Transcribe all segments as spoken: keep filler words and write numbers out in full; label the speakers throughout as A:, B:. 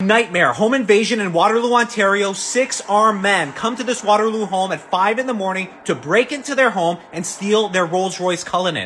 A: Nightmare. Home invasion in Waterloo, Ontario. Six armed men come to this Waterloo home at five in the morning to break into their home and steal their Rolls-Royce Cullinan.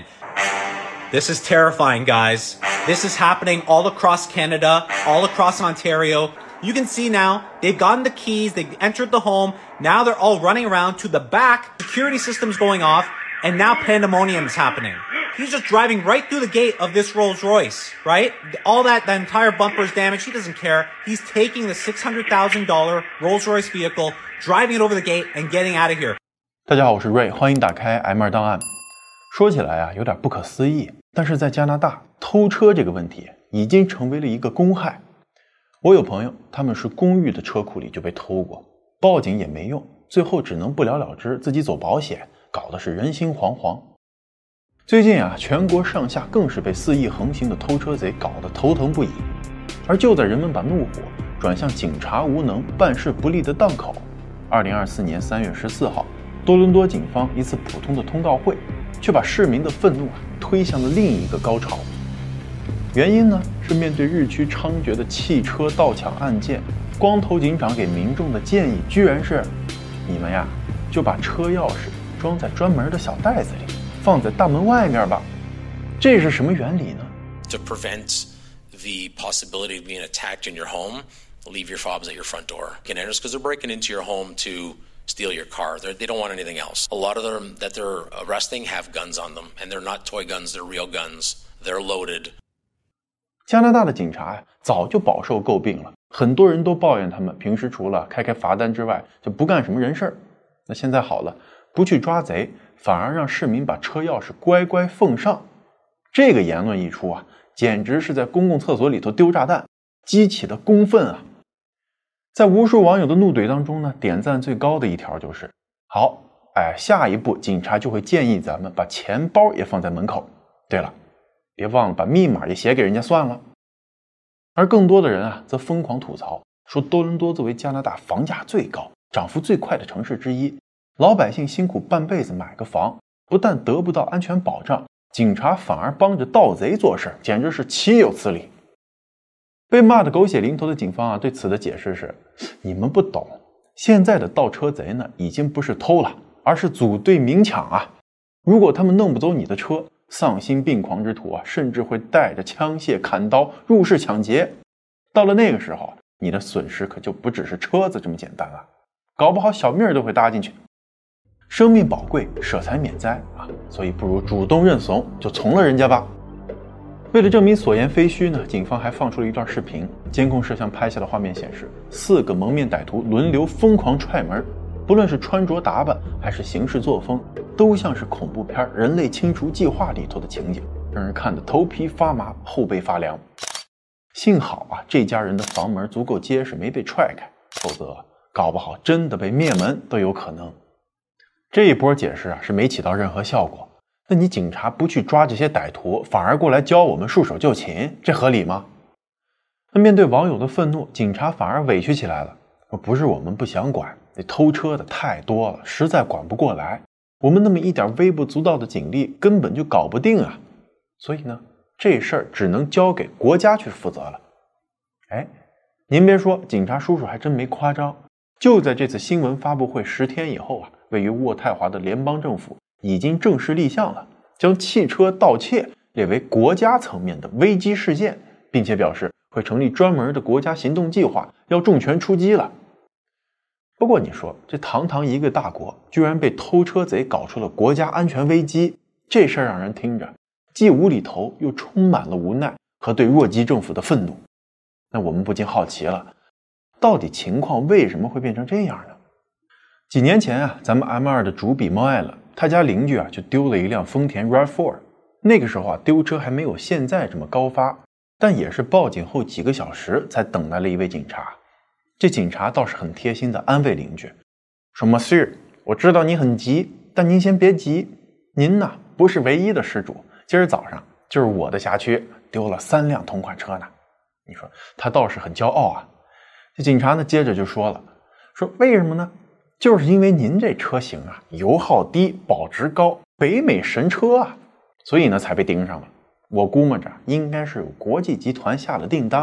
A: This is terrifying, guys. This is happening all across Canada, all across Ontario. You can see now, they've gotten the keys, they've entered the home. Now they're all running around to the back. Security system's going off, and now pandemonium is happening. He's just driving right through the gate of this Rolls-Royce, right? All that, the entire bumper is damaged. He doesn't care. He's taking the six hundred thousand dollars Rolls-Royce vehicle, driving it over the gate and getting out of here.
B: 大家好，我是瑞，欢迎打开 M 二档案。说起来啊，有点不可思议，但是在加拿大，偷车这个问题已经成为了一个公害。我有朋友，他们是公寓的车库里就被偷过，报警也没用，最后只能不了了之，自己走保险，搞得是人心惶惶。最近啊，全国上下更是被肆意横行的偷车贼搞得头疼不已。而就在人们把怒火转向警察无能、办事不力的档口，二零二四年三月十四号，多伦多警方一次普通的通告会，却把市民的愤怒啊推向了另一个高潮。原因呢，是面对日趋猖獗的汽车盗抢案件，光头警长给民众的建议居然是：你们呀，就把车钥匙装在专门的小袋子里，放在大门外面吧。这是什么原理呢？
C: To prevent the possibility of being attacked in your home, leave your fobs at your front door. Because they're breaking into your home to steal your car. They're, they don't want anything else. A lot of them that they're arresting have guns on them, and they're not toy guns, they're real guns. They're loaded.
B: 加拿大的警察呀，早就饱受诟病了，很多人都抱怨他们平时除了开开罚单之外，就不干什么人事儿。那现在好了，不去抓贼，反而让市民把车钥匙乖乖奉上。这个言论一出啊，简直是在公共厕所里头丢炸弹，激起的公愤啊！在无数网友的怒怼当中呢，点赞最高的一条就是：好，哎，下一步警察就会建议咱们把钱包也放在门口。对了，别忘了把密码也写给人家算了。而更多的人啊，则疯狂吐槽说，多伦多作为加拿大房价最高、涨幅最快的城市之一，老百姓辛苦半辈子买个房，不但得不到安全保障，警察反而帮着盗贼做事，简直是岂有此理。被骂得狗血淋头的警方啊，对此的解释是：你们不懂，现在的盗车贼呢，已经不是偷了，而是组队明抢啊！如果他们弄不走你的车，丧心病狂之徒啊，甚至会带着枪械、砍刀入室抢劫。到了那个时候，你的损失可就不只是车子这么简单了，搞不好小命都会搭进去。生命宝贵，舍财免灾啊，所以不如主动认怂，就从了人家吧。为了证明所言非虚呢，警方还放出了一段视频，监控摄像拍下的画面显示，四个蒙面歹徒轮流疯狂踹门，不论是穿着打扮还是行事作风，都像是恐怖片《人类清除计划》里头的情景，让人看得头皮发麻，后背发凉。幸好啊，这家人的房门足够结实，没被踹开，否则搞不好真的被灭门都有可能。这一波解释啊是没起到任何效果。那你警察不去抓这些歹徒，反而过来教我们束手就擒，这合理吗？那面对网友的愤怒，警察反而委屈起来了。不是我们不想管，那偷车的太多了，实在管不过来。我们那么一点微不足道的警力根本就搞不定啊。所以呢，这事儿只能交给国家去负责了。哎，您别说，警察叔叔还真没夸张。就在这次新闻发布会十天以后啊，位于渥太华的联邦政府已经正式立项了，将汽车盗窃列为国家层面的危机事件，并且表示会成立专门的国家行动计划，要重拳出击了。不过你说，这堂堂一个大国，居然被偷车贼搞出了国家安全危机，这事儿让人听着既无厘头，又充满了无奈和对弱鸡政府的愤怒。那我们不禁好奇了，到底情况为什么会变成这样呢？几年前啊，咱们 M 二 的主笔猫爱了，他家邻居啊就丢了一辆丰田 R 四。 那个时候啊，丢车还没有现在这么高发，但也是报警后几个小时才等来了一位警察。这警察倒是很贴心的安慰邻居，说 Monsieur， 我知道你很急，但您先别急，您呢不是唯一的失主，今儿早上就是我的辖区丢了三辆同款车呢。你说他倒是很骄傲啊。这警察呢接着就说了，说为什么呢？就是因为您这车型啊，油耗低，保值高，北美神车啊，所以呢才被盯上了。我估摸着应该是有国际集团下了订单，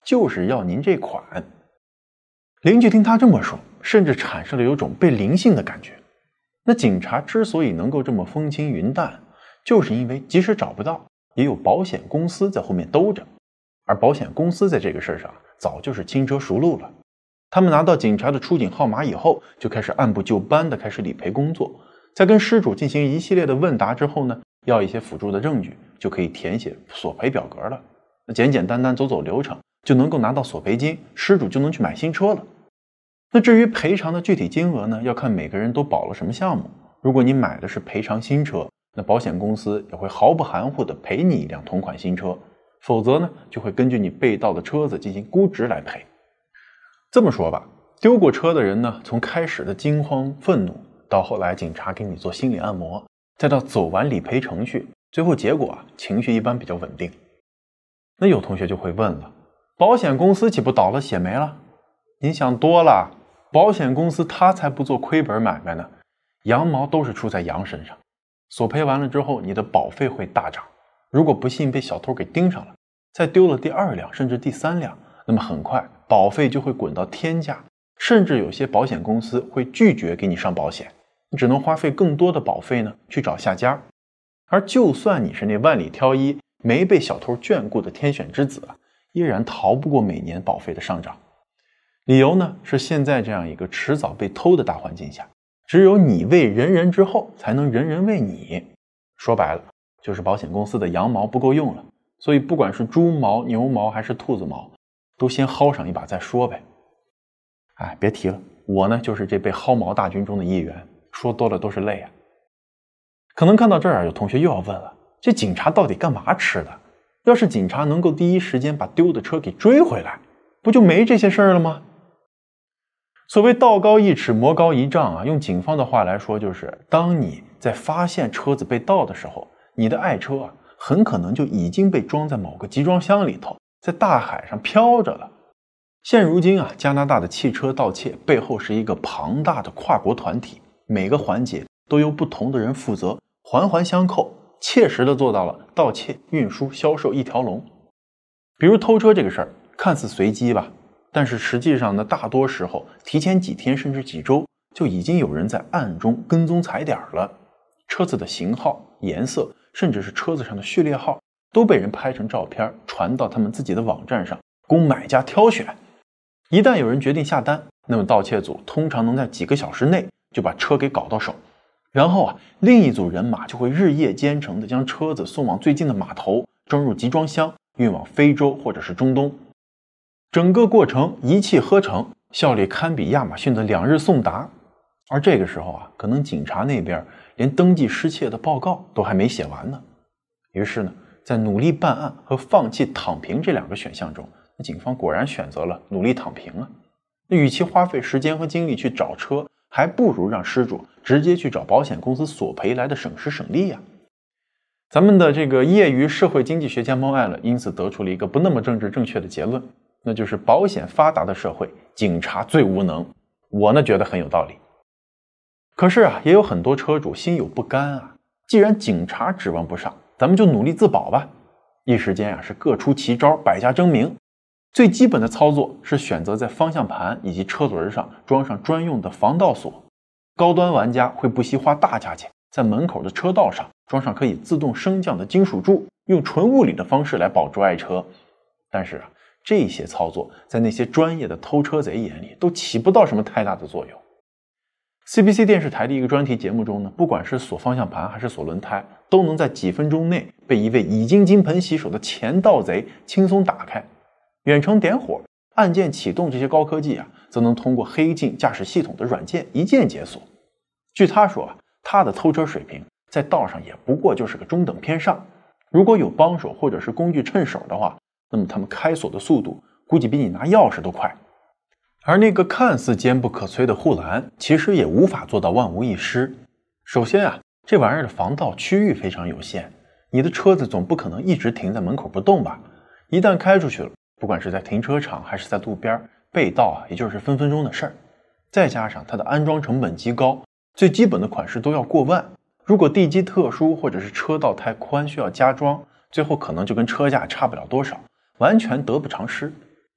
B: 就是要您这款。邻居听他这么说，甚至产生了有种被灵性的感觉。那警察之所以能够这么风轻云淡，就是因为即使找不到，也有保险公司在后面兜着，而保险公司在这个事上早就是轻车熟路了。他们拿到警察的出警号码以后，就开始按部就班的开始理赔工作，在跟失主进行一系列的问答之后呢，要一些辅助的证据，就可以填写索赔表格了。那简简单单走走流程，就能够拿到索赔金，失主就能去买新车了。那至于赔偿的具体金额呢，要看每个人都保了什么项目。如果你买的是赔偿新车，那保险公司也会毫不含糊的赔你一辆同款新车，否则呢，就会根据你被盗的车子进行估值来赔。这么说吧，丢过车的人呢，从开始的惊慌愤怒，到后来警察给你做心理按摩，再到走完理赔程序，最后结果啊，情绪一般比较稳定。那有同学就会问了，保险公司岂不倒了血霉了？您想多了，保险公司他才不做亏本买卖呢，羊毛都是出在羊身上。索赔完了之后，你的保费会大涨，如果不幸被小偷给盯上了，再丢了第二辆甚至第三辆，那么很快保费就会滚到天价，甚至有些保险公司会拒绝给你上保险，你只能花费更多的保费呢去找下家。而就算你是那万里挑一没被小偷眷顾的天选之子，依然逃不过每年保费的上涨。理由呢是现在这样一个迟早被偷的大环境下，只有你为人人之后，才能人人为你。说白了，就是保险公司的羊毛不够用了，所以不管是猪毛、牛毛还是兔子毛，都先薅上一把再说呗。哎，别提了，我呢就是这被薅毛大军中的一员，说多了都是泪啊。可能看到这儿，有同学又要问了，这警察到底干嘛吃的？要是警察能够第一时间把丢的车给追回来，不就没这些事儿了吗？所谓道高一尺，魔高一丈啊，用警方的话来说，就是当你在发现车子被盗的时候，你的爱车啊，很可能就已经被装在某个集装箱里头，在大海上飘着了。现如今啊，加拿大的汽车盗窃背后是一个庞大的跨国团体，每个环节都由不同的人负责，环环相扣，切实的做到了盗窃、运输、销售一条龙。比如偷车这个事儿，看似随机吧，但是实际上呢，大多时候提前几天甚至几周，就已经有人在暗中跟踪踩点了。车子的型号、颜色，甚至是车子上的序列号，都被人拍成照片传到他们自己的网站上，供买家挑选。一旦有人决定下单，那么盗窃组通常能在几个小时内就把车给搞到手，然后啊，另一组人马就会日夜兼程地将车子送往最近的码头，装入集装箱，运往非洲或者是中东。整个过程一气呵成，效率堪比亚马逊的两日送达。而这个时候啊，可能警察那边连登记失窃的报告都还没写完呢。于是呢，在努力办案和放弃躺平这两个选项中，那警方果然选择了努力躺平啊。那与其花费时间和精力去找车，还不如让失主直接去找保险公司索赔来的省时省力呀。咱们的这个业余社会经济学家猫爱了，因此得出了一个不那么政治正确的结论，那就是保险发达的社会，警察最无能。我呢觉得很有道理。可是啊，也有很多车主心有不甘啊，既然警察指望不上，咱们就努力自保吧。一时间啊，是各出奇招，百家争鸣。最基本的操作是选择在方向盘以及车轮上装上专用的防盗锁，高端玩家会不惜花大价钱在门口的车道上装上可以自动升降的金属柱，用纯物理的方式来保住爱车。但是啊，这些操作在那些专业的偷车贼眼里都起不到什么太大的作用。C B C 电视台的一个专题节目中呢，不管是锁方向盘还是锁轮胎，都能在几分钟内被一位已经金盆洗手的前盗贼轻松打开。远程点火、按键启动这些高科技啊，则能通过黑镜驾驶系统的软件一键解锁。据他说啊，他的偷车水平在道上也不过就是个中等偏上，如果有帮手或者是工具趁手的话，那么他们开锁的速度估计比你拿钥匙都快。而那个看似坚不可摧的护栏，其实也无法做到万无一失。首先啊，这玩意儿的防盗区域非常有限，你的车子总不可能一直停在门口不动吧？一旦开出去了，不管是在停车场还是在路边，被盗啊，也就是分分钟的事儿。再加上它的安装成本极高，最基本的款式都要过万。如果地基特殊或者是车道太宽需要加装，最后可能就跟车价差不了多少，完全得不偿失。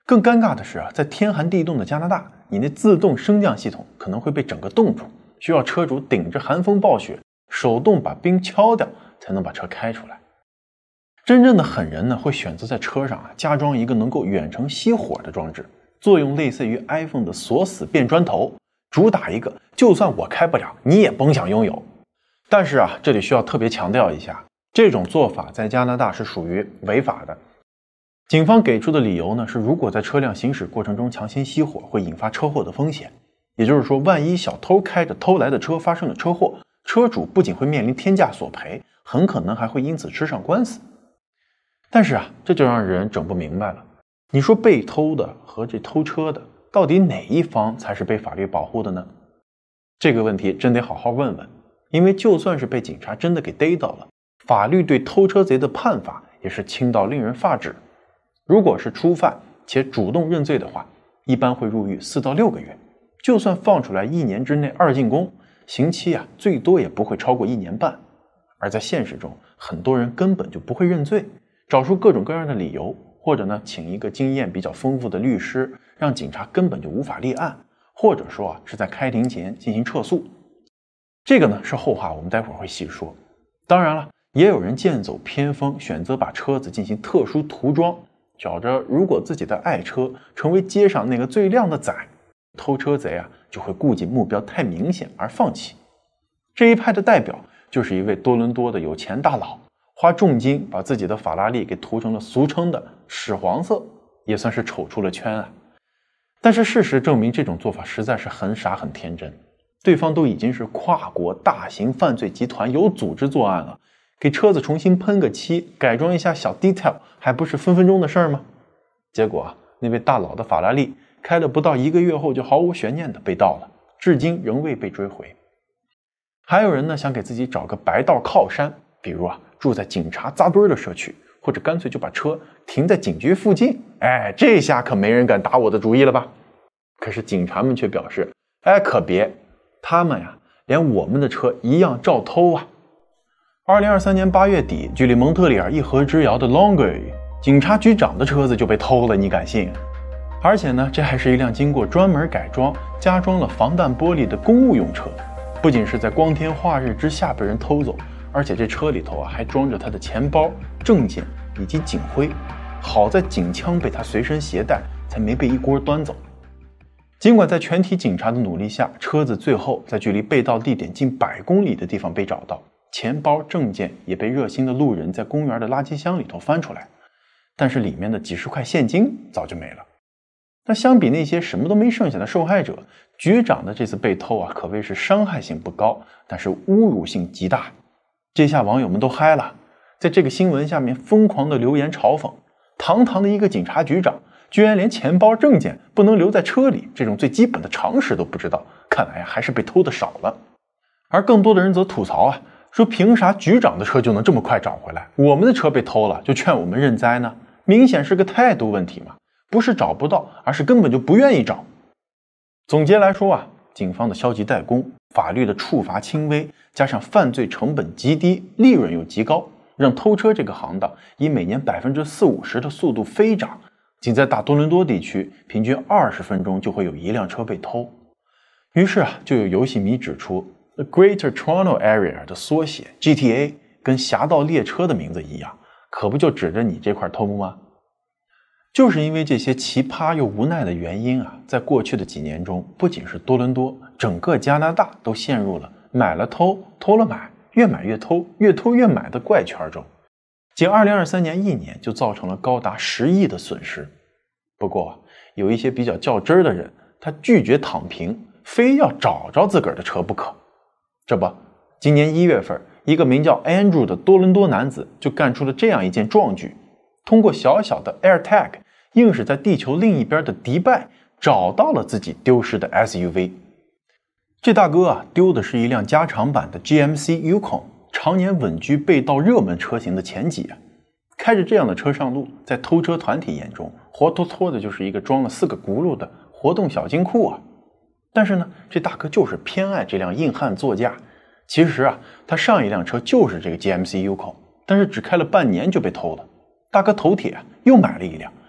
B: 更尴尬的是啊，在天寒地冻的加拿大，你那自动升降系统可能会被整个冻住，需要车主顶着寒风暴雪，手动把冰敲掉，才能把车开出来。真正的狠人呢，会选择在车上啊加装一个能够远程熄火的装置，作用类似于 iPhone 的锁死变砖头，主打一个就算我开不了，你也甭想拥有。但是啊，这里需要特别强调一下，这种做法在加拿大是属于违法的。警方给出的理由呢是，如果在车辆行驶过程中强行熄火，会引发车祸的风险。也就是说，万一小偷开着偷来的车发生了车祸，车主不仅会面临天价索赔，很可能还会因此吃上官司。但是啊，这就让人整不明白了。你说被偷的和这偷车的，到底哪一方才是被法律保护的呢？这个问题真得好好问问，因为就算是被警察真的给逮到了，法律对偷车贼的判罚也是轻到令人发指。如果是初犯且主动认罪的话，一般会入狱四到六个月，就算放出来一年之内二进宫，刑期啊最多也不会超过一年半。而在现实中，很多人根本就不会认罪，找出各种各样的理由，或者呢请一个经验比较丰富的律师，让警察根本就无法立案，或者说啊是在开庭前进行撤诉。这个呢是后话，我们待会儿会细说。当然了，也有人剑走偏锋，选择把车子进行特殊涂装，觉着如果自己的爱车成为街上那个最靓的仔，偷车贼啊就会顾及目标太明显而放弃。这一派的代表就是一位多伦多的有钱大佬，花重金把自己的法拉利给涂成了俗称的屎黄色，也算是丑出了圈啊。但是事实证明，这种做法实在是很傻很天真。对方都已经是跨国大型犯罪集团，有组织作案了，给车子重新喷个漆，改装一下小 detail， 还不是分分钟的事儿吗？结果啊，那位大佬的法拉利开了不到一个月后就毫无悬念的被盗了，至今仍未被追回。还有人呢想给自己找个白道靠山，比如啊住在警察扎堆的社区，或者干脆就把车停在警局附近。哎，这下可没人敢打我的主意了吧？可是警察们却表示，哎，可别，他们呀连我们的车一样照偷啊。二零二三年八月底，距离蒙特利尔一河之遥的 Longueuil， 警察局长的车子就被偷了，你敢信？而且呢，这还是一辆经过专门改装、加装了防弹玻璃的公务用车。不仅是在光天化日之下被人偷走，而且这车里头啊还装着他的钱包、证件以及警徽。好在警枪被他随身携带，才没被一锅端走。尽管在全体警察的努力下，车子最后在距离被盗地点近百公里的地方被找到，钱包、证件也被热心的路人在公园的垃圾箱里头翻出来，但是里面的几十块现金早就没了。那相比那些什么都没剩下的受害者，局长的这次被偷啊，可谓是伤害性不高，但是侮辱性极大。这下网友们都嗨了，在这个新闻下面疯狂的留言嘲讽，堂堂的一个警察局长居然连钱包证件不能留在车里，这种最基本的常识都不知道，看来还是被偷的少了。而更多的人则吐槽啊，说凭啥局长的车就能这么快找回来，我们的车被偷了就劝我们认栽呢？明显是个态度问题嘛，不是找不到，而是根本就不愿意找。总结来说啊，警方的消极怠工，法律的处罚轻微，加上犯罪成本极低，利润又极高，让偷车这个行当以每年百分之四五十的速度飞涨。仅在大多伦多地区，平均二十分钟就会有一辆车被偷。于是啊，就有游戏迷指出 ，The Greater Toronto Area 的缩写 G T A 跟侠盗猎车的名字一样，可不就指着你这块偷吗？就是因为这些奇葩又无奈的原因啊，在过去的几年中，不仅是多伦多，整个加拿大都陷入了买了偷，偷了买，越买越偷，越偷越买的怪圈中。仅二零二三年一年就造成了高达十亿的损失。不过有一些比较较真儿的人，他拒绝躺平，非要找着自个儿的车不可。这不，今年一月份，一个名叫 Andrew 的多伦多男子就干出了这样一件壮举，通过小小的 AirTag， 硬是在地球另一边的迪拜找到了自己丢失的 S U V。这大哥啊，丢的是一辆加长版的 G M C Yukon， 常年稳居被盗热门车型的前几啊。开着这样的车上路，在偷车团体眼中，活脱脱的就是一个装了四个轱辘的活动小金库啊。但是呢，这大哥就是偏爱这辆硬汉座驾。其实啊，他上一辆车就是这个 G M C Yukon， 但是只开了半年就被偷了。大哥头铁啊，又买了一辆，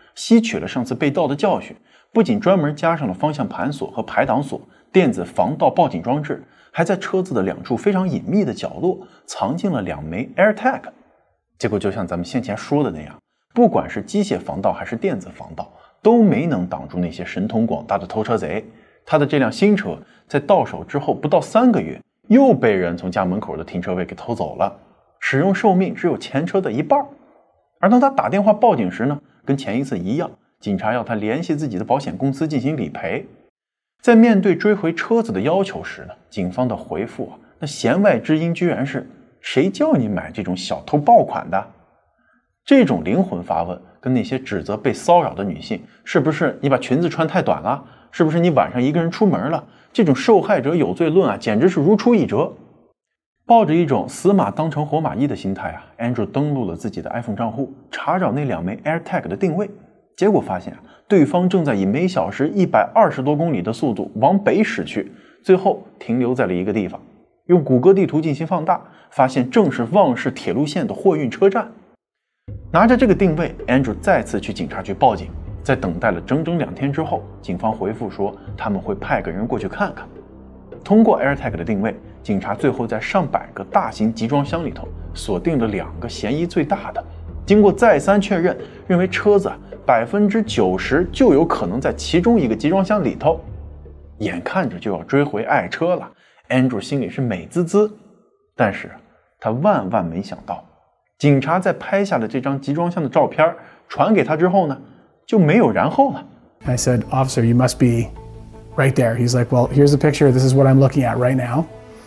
B: 吸取了上次被盗的教训，不仅专门加上了方向盘锁和排挡锁、电子防盗报警装置，还在车子的两处非常隐秘的角落藏进了两枚 AirTag。 结果就像咱们先前说的那样，不管是机械防盗还是电子防盗，都没能挡住那些神通广大的偷车贼。他的这辆新车在到手之后不到三个月，又被人从家门口的停车位给偷走了，使用寿命只有前车的一半。而当他打电话报警时呢，跟前一次一样，警察要他联系自己的保险公司进行理赔。在面对追回车子的要求时呢，警方的回复啊，那弦外之音居然是：谁叫你买这种小偷爆款的？这种灵魂发问，跟那些指责被骚扰的女性，是不是你把裙子穿太短了？是不是你晚上一个人出门了？这种受害者有罪论啊，简直是如出一辙。抱着一种死马当成活马医的心态啊 ，Andrew 登录了自己的 iPhone 账户，查找那两枚 AirTag 的定位。结果发现啊，对方正在以每小时一百二十多公里的速度往北驶去，最后停留在了一个地方。用谷歌地图进行放大，发现正是旺市铁路线的货运车站。拿着这个定位 ，Andrew 再次去警察局报警。在等待了整整两天之后，警方回复说他们会派个人过去看看。通过 AirTag 的定位，警察最后在上百个大型集装箱里头锁定了两个嫌疑最大的。经过再三确认，认为车子百分之九十就有可能在其中一个集装箱里头。眼看着就要追回爱车了， Andrew 心里是美滋滋。但是他万万没想到，警察在拍下了这张集装箱的照片传给他之后呢，就没有然后了。
D: I said, "Officer, you must be right there." He's like, "Well, here's the picture. This is what I'm looking at right now."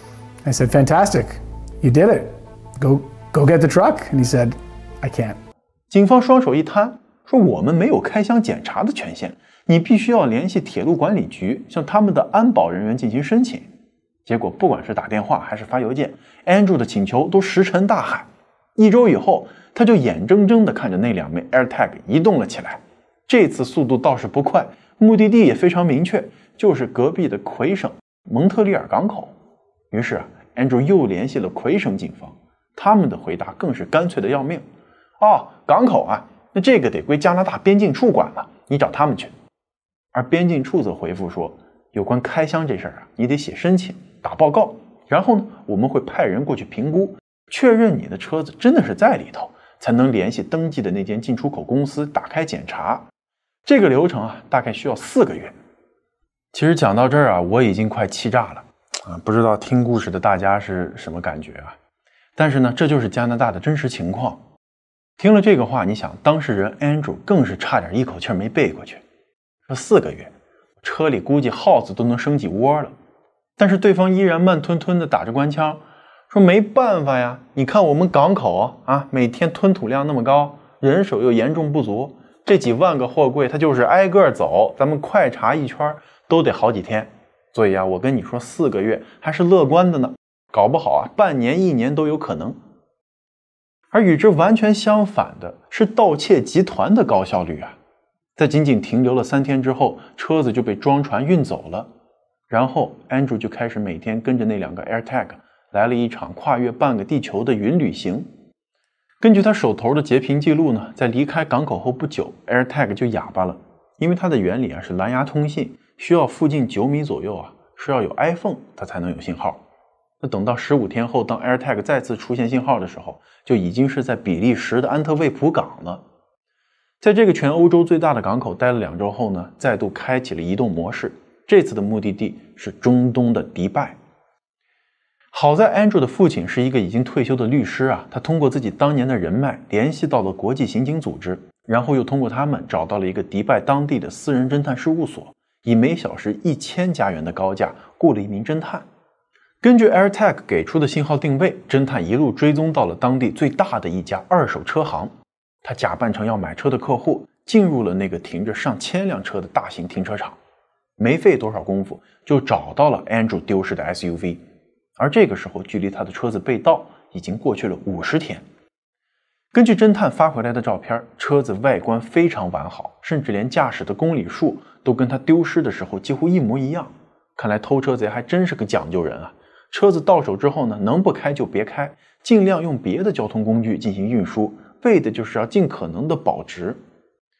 D: I said, "Fantastic. You did it. Go go get the truck." And he said, "I can't."
B: 警方双手一摊，说我们没有开箱检查的权限，你必须要联系铁路管理局，向他们的安保人员进行申请。结果不管是打电话还是发邮件， Andrew 的请求都石沉大海。一周以后，他就眼睁睁地看着那两枚 AirTag 移动了起来。这次速度倒是不快，目的地也非常明确，就是隔壁的魁省蒙特利尔港口。于是 Andrew 又联系了魁省警方，他们的回答更是干脆的要命。哦，港口啊，那这个得归加拿大边境处管了，你找他们去。而边境处则回复说，有关开箱这事儿啊，你得写申请打报告，然后呢，我们会派人过去评估，确认你的车子真的是在里头，才能联系登记的那间进出口公司打开检查。这个流程啊，大概需要四个月。其实讲到这儿啊，我已经快气炸了啊！不知道听故事的大家是什么感觉啊？但是呢，这就是加拿大的真实情况。听了这个话，你想，当事人 Andrew 更是差点一口气没背过去。说四个月，车里估计耗子都能生几窝了。但是对方依然慢吞吞地打着官腔，说没办法呀，你看我们港口啊，每天吞吐量那么高，人手又严重不足。这几万个货柜它就是挨个走，咱们快查一圈都得好几天。所以啊，我跟你说四个月还是乐观的呢，搞不好啊半年一年都有可能。而与之完全相反的是盗窃集团的高效率啊，在仅仅停留了三天之后，车子就被装船运走了。然后 Andrew 就开始每天跟着那两个 AirTag 来了一场跨越半个地球的云旅行。根据他手头的截屏记录呢，在离开港口后不久 AirTag 就哑巴了，因为它的原理啊是蓝牙通信，需要附近九米左右啊是要有 iPhone 它才能有信号。那等到十五天后，当 AirTag 再次出现信号的时候，就已经是在比利时的安特卫普港了。在这个全欧洲最大的港口待了两周后呢，再度开启了移动模式，这次的目的地是中东的迪拜。好在 Andrew 的父亲是一个已经退休的律师啊，他通过自己当年的人脉联系到了国际刑警组织，然后又通过他们找到了一个迪拜当地的私人侦探事务所，以每小时一千加元的高价雇了一名侦探。根据 AirTag 给出的信号定位，侦探一路追踪到了当地最大的一家二手车行，他假扮成要买车的客户，进入了那个停着上千辆车的大型停车场，没费多少功夫就找到了 Andrew 丢失的 S U V。而这个时候，距离他的车子被盗已经过去了五十天。根据侦探发回来的照片，车子外观非常完好，甚至连驾驶的公里数都跟他丢失的时候几乎一模一样。看来偷车贼还真是个讲究人啊！车子到手之后呢，能不开就别开，尽量用别的交通工具进行运输，为的就是要尽可能的保值。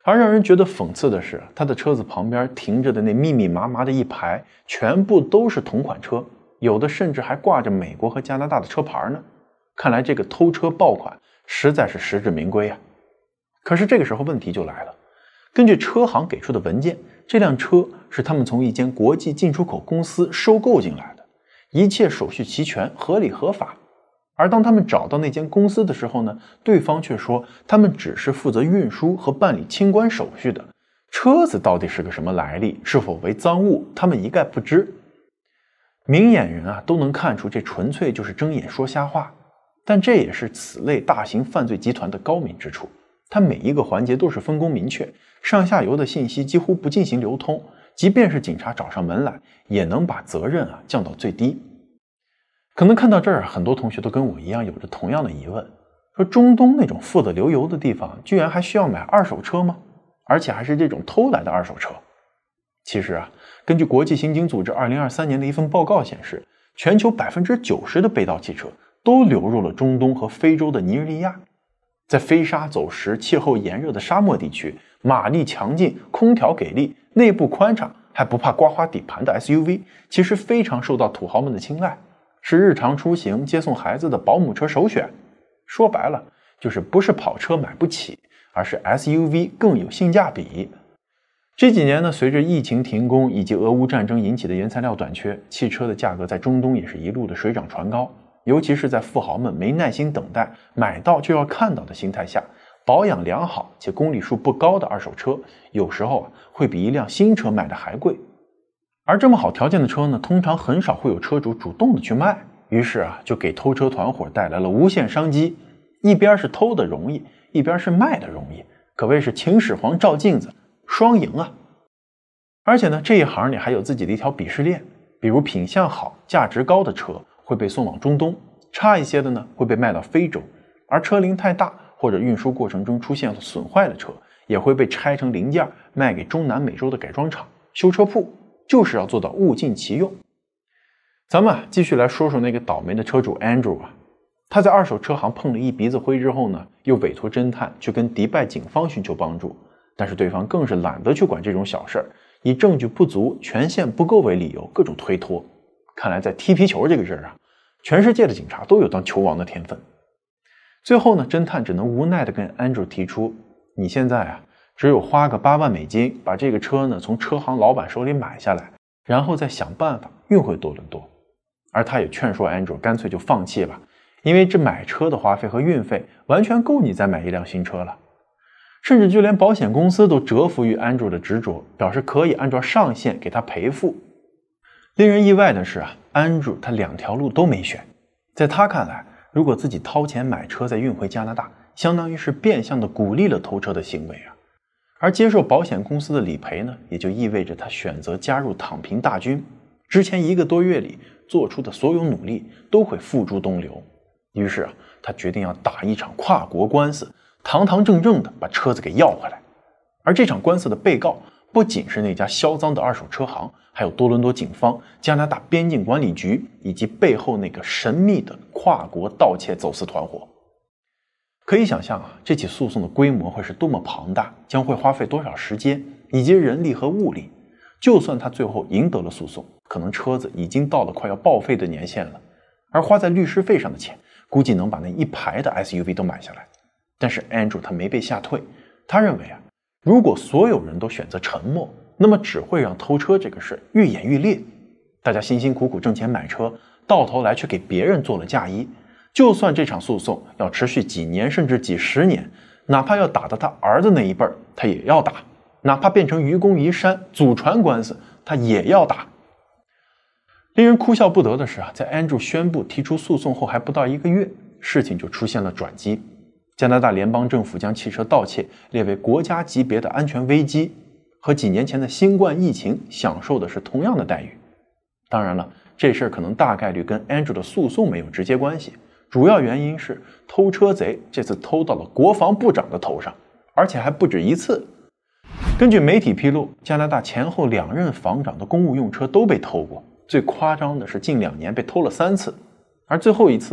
B: 而让人觉得讽刺的是，他的车子旁边停着的那密密麻麻的一排，全部都是同款车，有的甚至还挂着美国和加拿大的车牌呢。看来这个偷车爆款实在是实至名归啊！可是这个时候问题就来了，根据车行给出的文件，这辆车是他们从一间国际进出口公司收购进来的，一切手续齐全，合理合法。而当他们找到那间公司的时候呢，对方却说他们只是负责运输和办理清关手续的，车子到底是个什么来历，是否为赃物，他们一概不知。明眼人啊都能看出这纯粹就是睁眼说瞎话，但这也是此类大型犯罪集团的高明之处，它每一个环节都是分工明确，上下游的信息几乎不进行流通，即便是警察找上门来，也能把责任啊降到最低。可能看到这儿，很多同学都跟我一样有着同样的疑问，说中东那种富得流油的地方，居然还需要买二手车吗？而且还是这种偷来的二手车。其实啊，根据国际刑警组织二零二三年的一份报告显示，全球 百分之九十 的被盗汽车都流入了中东和非洲的尼日利亚。在飞沙走石、气候炎热的沙漠地区，马力强劲、空调给力、内部宽敞，还不怕刮花底盘的 S U V， 其实非常受到土豪们的青睐，是日常出行接送孩子的保姆车首选。说白了，就是不是跑车买不起，而是 S U V 更有性价比。这几年呢，随着疫情停工以及俄乌战争引起的原材料短缺，汽车的价格在中东也是一路的水涨船高。尤其是在富豪们没耐心等待、买到就要看到的心态下，保养良好且公里数不高的二手车，有时候啊会比一辆新车买的还贵。而这么好条件的车呢，通常很少会有车主主动的去卖，于是啊就给偷车团伙带来了无限商机。一边是偷的容易，一边是卖的容易，可谓是秦始皇照镜子，双赢啊！而且呢，这一行里还有自己的一条鄙视链，比如品相好、价值高的车会被送往中东，差一些的呢会被卖到非洲，而车龄太大或者运输过程中出现了损坏的车，也会被拆成零件卖给中南美洲的改装厂、修车铺，就是要做到物尽其用。咱们啊继续来说说那个倒霉的车主 Andrew 啊，他在二手车行碰了一鼻子灰之后呢，又委托侦探去跟迪拜警方寻求帮助，但是对方更是懒得去管这种小事儿，以证据不足、权限不够为理由各种推脱。看来在踢皮球这个事儿啊，全世界的警察都有当球王的天分。最后呢，侦探只能无奈地跟 Andrew 提出，你现在啊只有花个八万美金把这个车呢从车行老板手里买下来，然后再想办法运回多伦多。而他也劝说 Andrew 干脆就放弃吧，因为这买车的花费和运费完全够你再买一辆新车了。甚至就连保险公司都折服于 Andrew 的执着，表示可以按照上限给他赔付。令人意外的是啊，安卓他两条路都没选。在他看来，如果自己掏钱买车再运回加拿大，相当于是变相的鼓励了偷车的行为啊。而接受保险公司的理赔呢，也就意味着他选择加入躺平大军。之前一个多月里做出的所有努力都会付诸东流。于是啊，他决定要打一场跨国官司，堂堂正正的把车子给要回来。而这场官司的被告不仅是那家销赃的二手车行，还有多伦多警方、加拿大边境管理局以及背后那个神秘的跨国盗窃走私团伙。可以想象啊，这起诉讼的规模会是多么庞大，将会花费多少时间以及人力和物力。就算他最后赢得了诉讼，可能车子已经到了快要报废的年限了，而花在律师费上的钱估计能把那一排的 S U V 都买下来。但是 Andrew 他没被吓退，他认为啊，如果所有人都选择沉默，那么只会让偷车这个事愈演愈烈。大家辛辛苦苦挣钱买车，到头来却给别人做了嫁衣。就算这场诉讼要持续几年甚至几十年，哪怕要打到他儿子那一辈儿，他也要打；哪怕变成愚公移山祖传官司，他也要打。令人哭笑不得的是啊，在 Andrew 宣布提出诉讼后还不到一个月，事情就出现了转机。加拿大联邦政府将汽车盗窃列为国家级别的安全危机，和几年前的新冠疫情享受的是同样的待遇。当然了，这事儿可能大概率跟 Andrew 的诉讼没有直接关系，主要原因是偷车贼这次偷到了国防部长的头上，而且还不止一次。根据媒体披露，加拿大前后两任防长的公务用车都被偷过，最夸张的是近两年被偷了三次，而最后一次啊，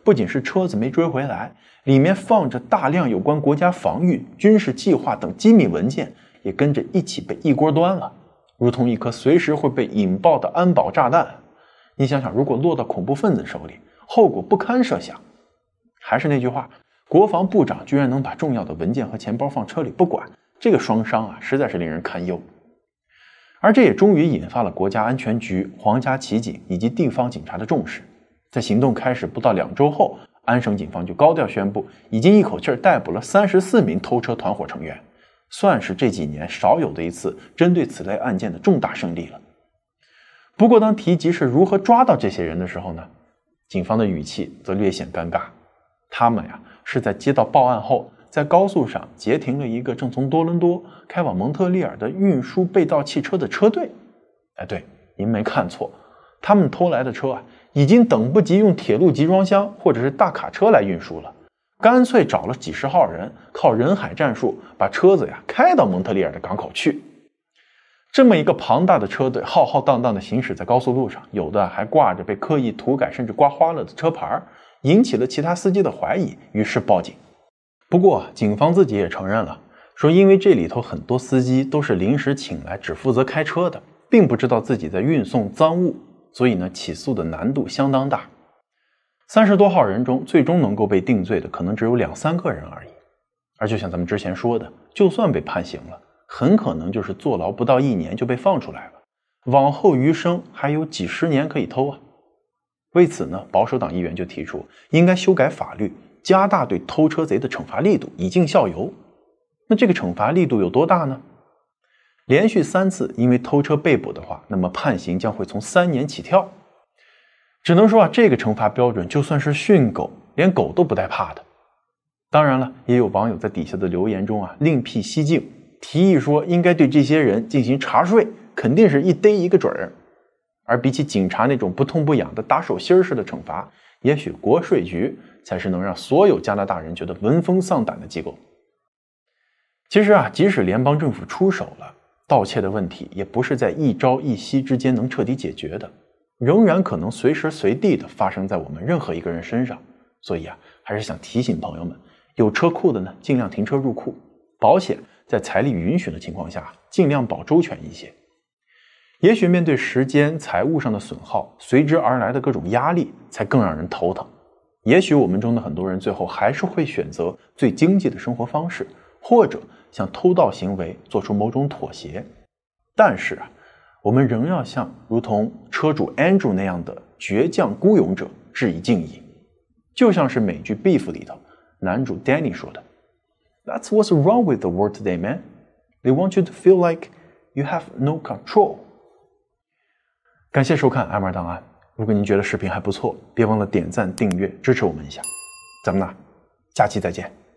B: 不仅是车子没追回来，里面放着大量有关国家防御、军事计划等机密文件，也跟着一起被一锅端了，如同一颗随时会被引爆的安保炸弹。你想想，如果落到恐怖分子手里，后果不堪设想。还是那句话，国防部长居然能把重要的文件和钱包放车里不管，这个双伤啊，实在是令人堪忧。而这也终于引发了国家安全局、皇家骑警以及地方警察的重视。在行动开始不到两周后，安省警方就高调宣布，已经一口气逮捕了三十四名偷车团伙成员，算是这几年少有的一次针对此类案件的重大胜利了。不过当提及是如何抓到这些人的时候呢，警方的语气则略显尴尬。他们呀是在接到报案后，在高速上截停了一个正从多伦多开往蒙特利尔的运输被盗汽车的车队。哎，对，您没看错，他们偷来的车啊，已经等不及用铁路集装箱或者是大卡车来运输了，干脆找了几十号人，靠人海战术把车子呀开到蒙特利尔的港口去。这么一个庞大的车队浩浩荡荡地行驶在高速路上，有的还挂着被刻意涂改甚至刮花了的车牌，引起了其他司机的怀疑，于是报警。不过警方自己也承认了，说因为这里头很多司机都是临时请来只负责开车的，并不知道自己在运送赃物，所以呢起诉的难度相当大。三十多号人中，最终能够被定罪的可能只有两三个人而已。而就像咱们之前说的，就算被判刑了，很可能就是坐牢不到一年就被放出来了，往后余生还有几十年可以偷啊。为此呢，保守党议员就提出应该修改法律，加大对偷车贼的惩罚力度，以儆效尤。那这个惩罚力度有多大呢？连续三次因为偷车被捕的话，那么判刑将会从三年起跳。只能说啊，这个惩罚标准就算是训狗，连狗都不带怕的。当然了，也有网友在底下的留言中啊，另辟蹊径，提议说应该对这些人进行查税，肯定是一逮一个准儿。而比起警察那种不痛不痒的打手心式的惩罚，也许国税局才是能让所有加拿大人觉得闻风丧胆的机构。其实啊，即使联邦政府出手了，盗窃的问题也不是在一朝一夕之间能彻底解决的，仍然可能随时随地的发生在我们任何一个人身上。所以啊，还是想提醒朋友们，有车库的呢，尽量停车入库，保险在财力允许的情况下，尽量保周全一些。也许面对时间、财务上的损耗，随之而来的各种压力，才更让人头疼。也许我们中的很多人最后还是会选择最经济的生活方式，或者向偷盗行为做出某种妥协。但是啊，我们仍要向如同车主 Andrew 那样的倔强孤勇者致以敬意。就像是美剧 Beef 里头男主 Danny 说的 That's what's wrong with the world today, man. They want you to feel like you have no control. 感谢收看 M 二档案。如果您觉得视频还不错，别忘了点赞订阅支持我们一下。咱们呢，下期再见。